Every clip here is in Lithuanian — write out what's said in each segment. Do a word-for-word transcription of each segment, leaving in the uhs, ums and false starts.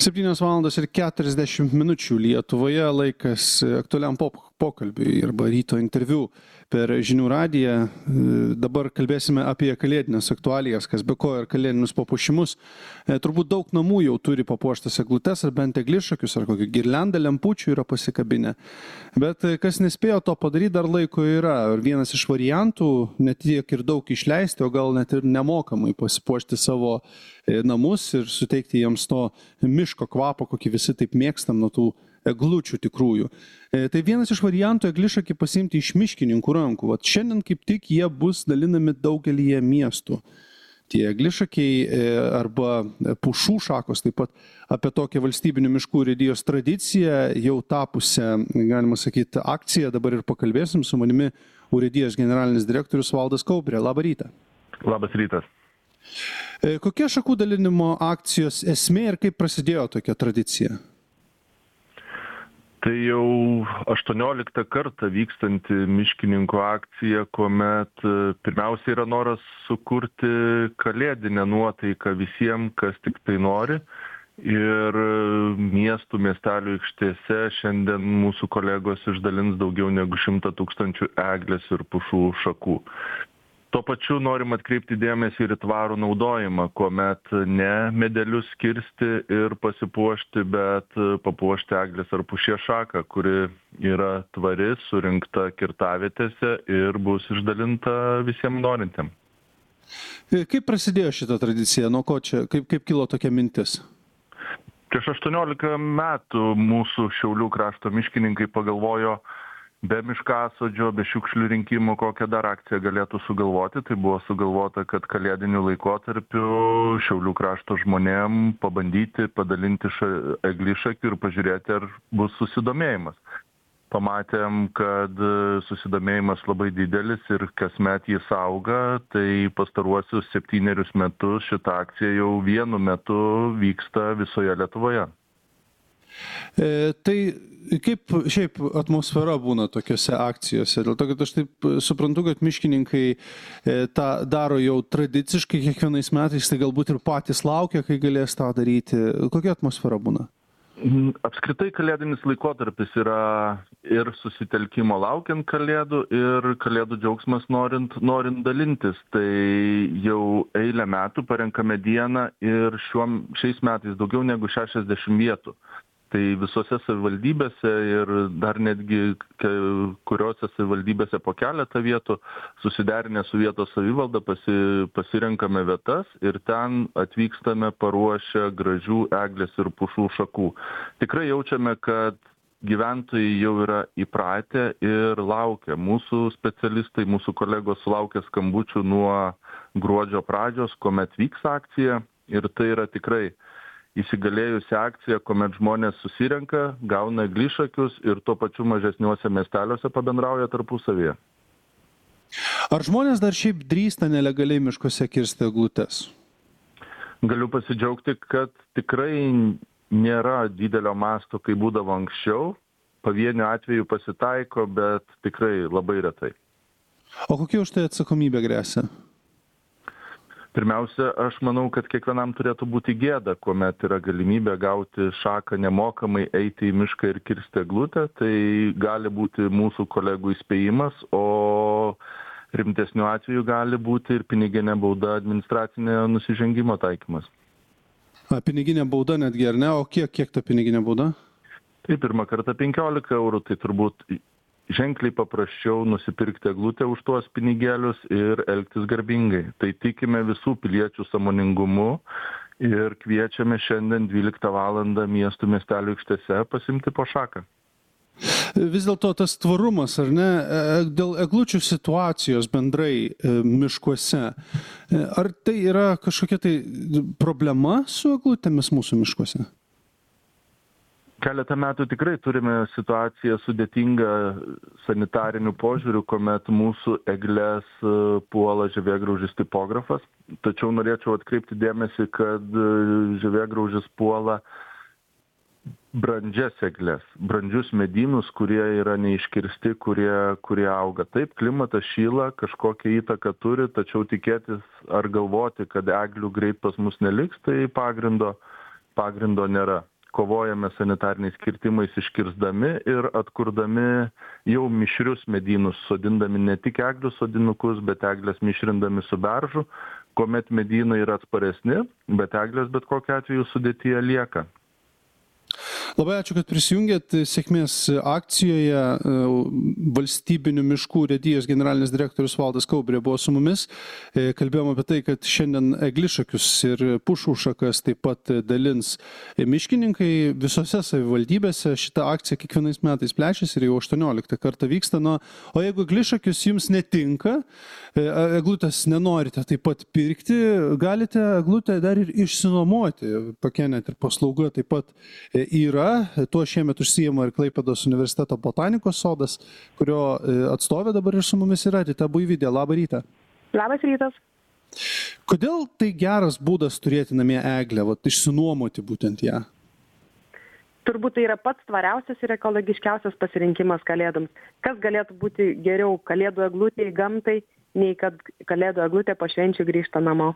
septynios valandos ir keturiasdešimt minučių Lietuvoje laikas aktualiam pop pokalbiui arba ryto interviu per žinių radiją. Dabar kalbėsime apie kalėdines aktualijas, kas be ko ir kalėdinius papuošimus. Turbūt daug namų jau turi papuoštas eglutes ar bent eglišakius ar kokį girliandą lempučių yra pasikabinę. Bet kas nespėjo to padaryti, dar laiko yra. Ir vienas iš variantų, net tiek ir daug išleisti, o gal net ir nemokamai pasipuošti savo namus ir suteikti jiems to miško kvapo, kokį visi taip mėgstam nuo tų eglučių tikrųjų. Tai vienas iš variantų eglišakį pasiimti iš miškininkų rankų. Vat šiandien kaip tik jie bus dalinami daugelyje miestų. Tie eglišakiai arba pušų šakos, taip pat apie tokią valstybinių miškų urėdijos tradiciją jau tapusią, galima sakyti, akciją. Dabar ir pakalbėsim su manimi urėdijos generalinis direktorius Valdas Kaubrė. Labą rytą. Labas rytas. Kokia šakų dalinimo akcijos esmė ir kaip prasidėjo tokia tradicija? Tai jau aštuonioliktą kartą vykstanti miškininkų akcija, kuomet pirmiausia yra noras sukurti kalėdinę nuotaiką visiems, kas tik tai nori. Ir miestų, miestelių aikštėse šiandien mūsų kolegos išdalins daugiau negu šimtą tūkstančių eglės ir pušų šakų. Tuo pačiu norim atkreipti dėmesį ir į tvarų naudojimą, kuomet ne medelius kirsti ir pasipuošti, bet papuošti eglės ar pušies šaką, kuri yra tvari, surinkta kirtavietėse ir bus išdalinta visiems norintiem. Kaip prasidėjo šita tradicija? Nuo ko čia? Kaip, kaip kilo tokia mintis? Prieš aštuoniolika metų mūsų Šiaulių krašto miškininkai pagalvojo, be miškasodžio, be šiukšlių rinkimų, kokią dar akciją galėtų sugalvoti. Tai buvo sugalvota, kad kalėdiniu laikotarpiu Šiaulių krašto žmonėm pabandyti padalinti eglišakį ir pažiūrėti, ar bus susidomėjimas. Pamatėm, kad susidomėjimas labai didelis ir kasmet jis auga, tai pastaruosius septynerius metus šita akcija jau vienu metu vyksta visoje Lietuvoje. E, tai kaip šiaip atmosfera būna tokiuose akcijose? Dėl to, kad aš taip suprantu, kad miškininkai e, tą daro jau tradiciškai kiekvienais metais, tai galbūt ir patys laukia, kai galės tą daryti. Kokia atmosfera būna? Apskritai kalėdinis laikotarpis yra ir susitelkimo laukiant kalėdų, ir kalėdų džiaugsmas norint, norint dalintis. Tai jau eilę metų parenkame dieną ir šiuom, šiais metais daugiau negu šešiasdešimt vietų. Tai visose savivaldybėse ir dar netgi kuriuose savivaldybėse po keletą vietų susiderinę su vietos savivalda pasi, pasirenkame vietas ir ten atvykstame paruošę gražių eglės ir pušų šakų. Tikrai jaučiame, kad gyventojai jau yra įpratę ir laukia. Mūsų specialistai, mūsų kolegos sulaukia skambučių nuo gruodžio pradžios, kuomet vyks akcija, ir tai yra tikrai įsigalėjusi akcija, kuomet žmonės susirenka, gauna eglišakius ir tuo pačiu mažesniuose miesteliuose pabendrauja tarpusavyje. Ar žmonės dar šiaip drįsta nelegaliai miškuose kirsti eglutes? Galiu pasidžiaugti, kad tikrai nėra didelio masto, kai būdavo anksčiau. Pavienių atvejų pasitaiko, bet tikrai labai retai. O kokia už tai atsakomybė gresia? Pirmiausia, aš manau, kad kiekvienam turėtų būti gėda, kuomet yra galimybė gauti šaką nemokamai, eiti į mišką ir kirsti eglutę. Tai gali būti mūsų kolegų įspėjimas, o rimtesniu atveju gali būti ir piniginė bauda, administracinė nusižengimo taikymas. A, piniginė bauda netgi, ar ne? O kiek, kiek ta piniginė bauda? Tai pirmą kartą penkiolika eurų, tai turbūt ženkliai paprasčiau nusipirkti eglutę už tuos pinigėlius ir elgtis garbingai. Tai tikime visų piliečių sąmoningumu ir kviečiame šiandien dvyliktą valandą miestų miestelių aikštėse pasimti po šaką. Vis dėlto tas tvarumas, ar ne, dėl eglučių situacijos bendrai miškuose, ar tai yra kažkokia tai problema su eglutėmis mūsų miškuose? Keletą metų tikrai turime situaciją sudėtingą sanitarinių požiūrių, kuomet mūsų egles puola žievėgraužis tipografas. Tačiau norėčiau atkreipti dėmesį, kad žievėgraužis puola brandžias egles, brandžius medynus, kurie yra neiškirsti, kurie, kurie auga. Taip, klimatas šyla, kažkokią įtaką turi, tačiau tikėtis ar galvoti, kad eglių greit pas mus neliks, tai pagrindo, pagrindo nėra. kovojame sanitariniais kirtimais iškirsdami ir atkurdami jau mišrius medynus, sodindami ne tik eglių sodinukus, bet eglės mišrindami su beržu, kuomet medynai yra atsparesni, bet eglės bet kokiu atveju sudėtyje lieka. Labai ačiū, kad prisijungėt. Sėkmės akcijoje. Valstybinių miškų urėdijos generalinis direktorius Valdas Kaubrė buvo su mumis. Kalbėjom apie tai, kad šiandien eglišakius ir pušaušakas taip pat dalins miškininkai visose savivaldybėse. Šita akcija kiekvienais metais plečiasi ir jau aštuonioliktą kartą vyksta. Nu, o jeigu eglišakius jums netinka, eglutės nenorite taip pat pirkti, galite eglutę dar ir išsinuomoti. Tokia net ir paslauga taip pat yra. Tuo šiemet užsijama ir Klaipėdos universiteto botanikos sodas, kurio atstovė dabar ir su mumis yra Rita Buivydė. Labą rytą. Labas rytas. Kodėl tai geras būdas turėti namie eglę, vat, išsinuomoti būtent ją? Turbūt tai yra pats tvariausias ir ekologiškiausias pasirinkimas kalėdoms. Kas galėtų būti geriau kalėdų eglutė į gamtai, nei kad kalėdų eglutė po švenčių grįžta namo?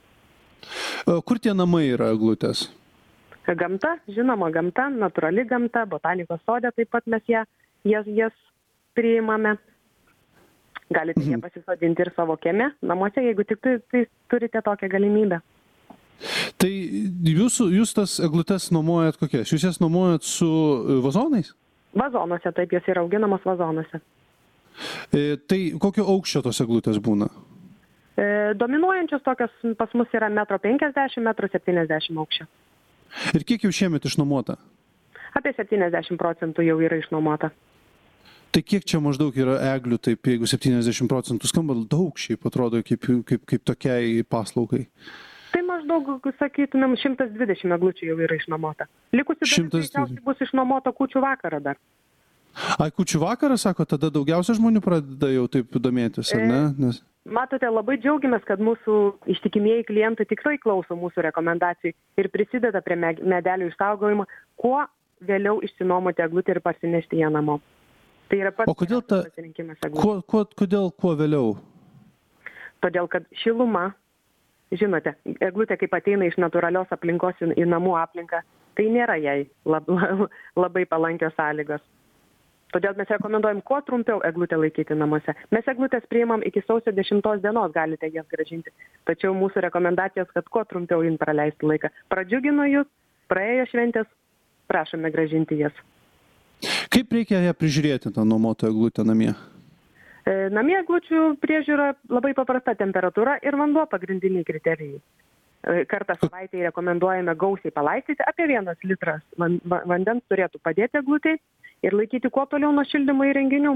Kur tie namai yra eglutės? Gamta, žinoma, gamta, natūrali gamta, botanikos sode taip pat mes ją, jas, jas priimame. Galite mhm. ją pasisodinti ir savo kieme, namuose, jeigu tik tai, tai turite tokią galimybę. Tai jūsų, jūs tas eglutes nuomojat kokias? Jūs jas nuomojat su vazonais? Vazonuose, taip, jos yra auginamos vazonuose. E, tai kokio aukščio tos eglutės būna? E, dominuojančios tokios pas mus yra metro penkiasdešimt, metro septyniasdešimt aukščio. Ir kiek jau šiemet išnuomota? Apie septyniasdešimt procentų jau yra išnuomota. Tai kiek čia maždaug yra eglių, taip, jeigu septyniasdešimt procentų skamba daug, šiaip atrodo kaip, kaip, kaip tokiai paslaugai? Tai maždaug, sakytumėm, šimtas dvidešimt eglučių jau yra išnuomota. Likusi dalis greičiausiai bus išnuomota kūčių vakarą dar. Ai, kūčių vakarą, sako, tada daugiausia žmonių pradeda jau taip domėtis, ar ne? Nes... Matote, labai džiaugiamės, kad mūsų ištikimieji klientai tikrai klauso mūsų rekomendacijų ir prisideda prie medelių išsaugojimo, kuo vėliau išsinuomoti eglutę ir parsinešti ją namo. Tai yra pats pasirinkimas eglutė. Kuo, kuo, kodėl kuo vėliau? Todėl, kad šiluma, žinote, eglutė kaip ateina iš natūralios aplinkos į, į namų aplinką, tai nėra jai lab, labai palankios sąlygos. Todėl mes rekomenduojam kuo trumpiau eglutę laikyti namuose. Mes eglutės priimam iki sausio dešimtos dienos, galite jas grąžinti. Tačiau mūsų rekomendacijos, kad kuo trumpiau jin praleisti laiką. Pradžiugino jūs, praėjo šventės, prašome grąžinti jas. Kaip reikia ją prižiūrėti, tą nuomotą eglutę namie? E, namie eglučių priežiūra labai paprasta, temperatūra ir vanduo pagrindiniai kriterijai. E, kartą savaitėje rekomenduojame gausiai palaistyti, apie vienas litras vandens turėtų padėti eglutei ir laikyti kuo toliau nuo šildymo įrenginių.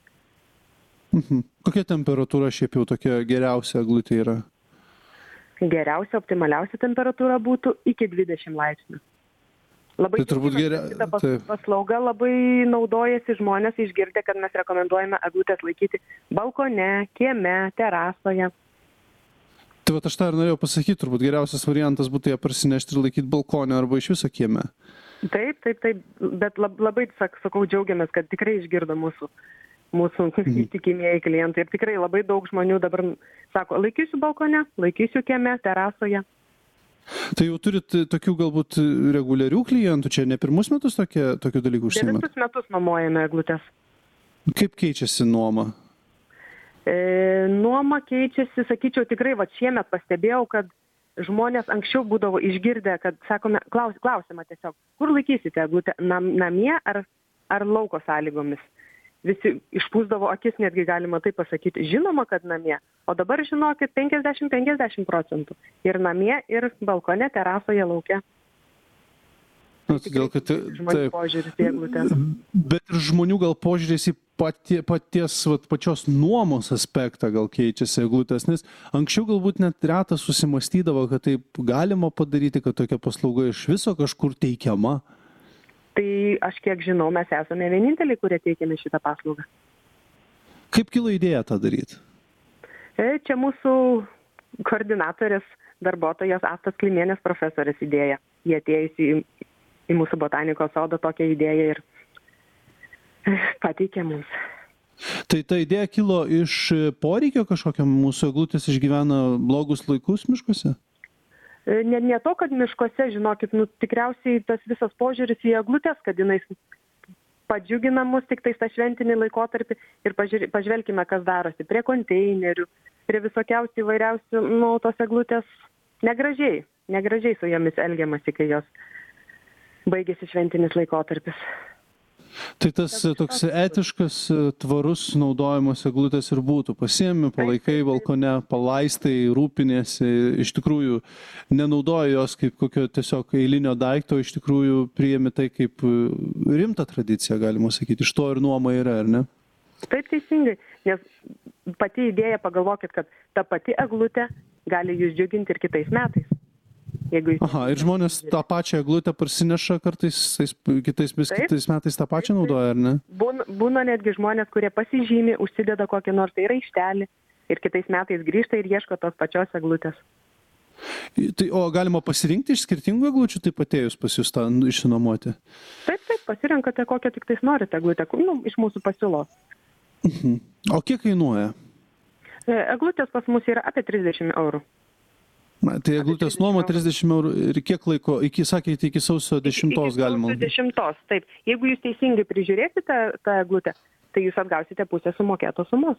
Mhm. Kokia temperatūra šiaip jau tokia geriausia eglutė yra? Geriausia, optimaliausia temperatūra būtų iki dvidešimt laipsnių. Labai tai turbūt geria... šita pas, paslauga labai naudojasi žmonės išgirdę, kad mes rekomenduojame eglutės laikyti balkone, kieme, terasoje. Tai vat aš tą ir norėjau pasakyti, turbūt geriausias variantas būtų ją parsinešti ir laikyti balkone arba iš viso kieme. Taip, taip, taip, bet labai, sakau, džiaugiamės, kad tikrai išgirdo mūsų, mūsų įtikimieji klientai. Ir tikrai labai daug žmonių dabar sako, laikysiu balkone, laikysiu kieme, terasoje. Tai jau turit tokių galbūt reguliarių klientų, čia ne pirmus metus tokie, tokių dalykų užsiimat? Ne visus metus nuomojame eglutės. Kaip keičiasi nuoma? E, nuoma keičiasi, sakyčiau, tikrai, va šiemet pastebėjau, kad žmonės anksčiau būdavo išgirdę, kad sakome, klaus, klausimą tiesiog, kur laikysite eglutę, nam, namie ar, ar lauko sąlygomis. Visi išpūsdavo akis, netgi galima taip pasakyti, žinoma, kad namie, o dabar žinokit penkiasdešimt penkiasdešimt procentų. Ir namie, ir balkone, terasoje, lauke. Na, todėl, kad, žmonių požiūris į eglutę. Bet ir žmonių gal požiūris į patie, paties vat, pačios nuomos aspektą gal keičiasi eglutės, nes anksčiau galbūt net retas susimastydavo, kad taip galima padaryti, kad tokia paslauga iš viso kažkur teikiama. Tai aš kiek žinau, mes esame vieninteliai, kurie teikiame šitą paslaugą. Kaip kilo idėja tą daryti? E, čia mūsų koordinatorės darbuotojas Astos Klimienės profesorės idėja. Jie atėjusi į į mūsų botanikos sodą tokią idėją ir pateikė mums. Tai ta idėja kilo iš poreikio kažkokio, mūsų eglutės išgyvena blogus laikus miškuose? Ne, ne to, kad miškuose, žinokit, nu, tikriausiai tas visas požiūris į eglutės, kad jinai padžiugina mus tik tais tą šventinį laikotarpį ir pažiūrė, pažvelkime, kas darosi prie konteinerių, prie visokiausių įvairiausių, nu, tos eglutės negražiai, negražiai su jomis elgiamasi, kai jos baigėsi šventinis laikotarpis. Tai tas toks etiškas, tvarus naudojimas eglutės ir būtų. Pasiemi, palaikai balkone, palaistai, rūpinėsi, iš tikrųjų nenaudoji jos kaip kokio tiesiog eilinio daikto, iš tikrųjų priimi tai kaip rimtą tradiciją, galima sakyti. Iš to ir nuoma yra, ar ne? Taip, teisingai, nes pati idėja, pagalvokit, kad ta pati eglutė gali jūs džiuginti ir kitais metais. Jeigu... Aha, ir žmonės tą pačią eglutę parsineša kartais, kitais, vis taip, kitais metais tą pačią naudoja, ar ne? Būna, būna netgi žmonės, kurie pasižymi, užsideda kokį nors tai raištelį ir kitais metais grįžta ir ieško tos pačios eglutės. Tai, o galima pasirinkti iš skirtingų eglučių, taip atėjus pas jūs tą išsinuomoti? Taip, taip, pasirenkate kokią tik tais norite eglutę, nu, iš mūsų pasiūlos. Mhm. O kiek kainuoja? Eglutės pas mus yra apie trisdešimt eurų. Na, tai eglutės nuoma trisdešimt eurų ir kiek laiko, iki, sakėte, iki sausio dešimtos galima? Iki sausio dešimtos, taip. Jeigu jūs teisingai prižiūrėsite tą eglutę, tai jūs atgausite pusę sumokėtos sumos.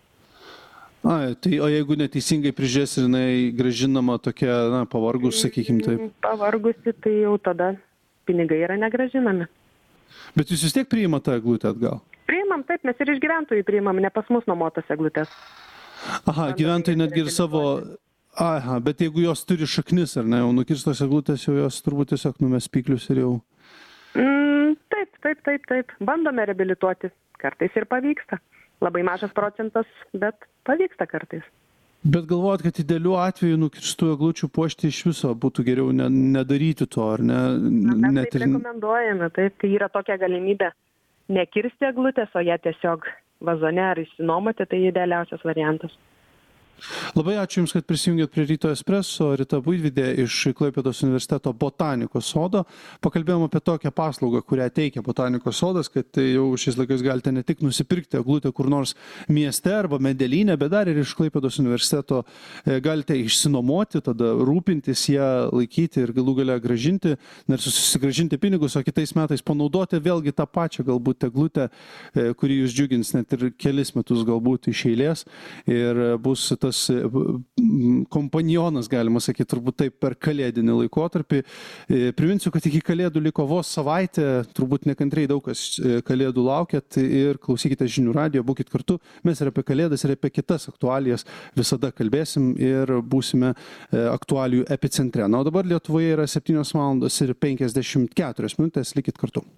A, tai o jeigu neteisingai prižiūrės ir jinai gražinama tokia, na, pavargus, sakykim taip? Pavargusi, tai jau tada pinigai yra negražinami. Bet jūs vis tiek priimate tą eglutę atgal? Priimam, taip, mes ir iš gyventojų priimam, ne pas mus nuomotas eglutės. Aha, gyventojai netgi ir savo... Aha, bet jeigu jos turi šaknis, ar ne, jau nukirstos eglutės, jau jos turbūt tiesiog numes spyglius ir jau... Mm, taip, taip, taip, taip. Bandome reabilituoti. Kartais ir pavyksta. Labai mažas procentas, bet pavyksta kartais. Bet galvojat, kad idealiu atveju nukirstų eglučių puošti iš viso būtų geriau ne, nedaryti to, ar ne? Na, mes Net taip ir... rekomenduojame, taip, kai yra tokia galimybė nekirsti eglutės, o ją tiesiog vazone ar išsinuomoti, tai idealiausias variantas. Labai ačiū Jums, kad prisijungėt prie Ryto Espresso. Rita Buivydė iš Klaipėdos universiteto botanikos sodo. Pakalbėjom apie tokią paslaugą, kurią teikia botanikos sodas, kad jau šiais laikais galite ne tik nusipirkti eglutę kur nors mieste arba medelyne, bet dar ir iš Klaipėdos universiteto galite išsinuomoti, tada rūpintis ją, laikyti ir galų gale grąžinti, ir susigrąžinti pinigus, o kitais metais panaudoti vėlgi tą pačią galbūt eglutę, kuri jūs džiugins net ir kelis metus galbūt iš eilės ir bus tas kompanionas, galima sakyti, turbūt taip per kalėdinį laikotarpį. Priminsiu, kad iki kalėdų liko vos savaitė, turbūt nekantriai daug kas kalėdų laukiat ir klausykite žinių radijo, būkit kartu. Mes ir apie kalėdas, ir apie kitas aktualijas visada kalbėsim ir būsime aktualijų epicentre. Na, o dabar Lietuvoje yra septynios valandos ir penkiasdešimt keturios minutės, likit kartu.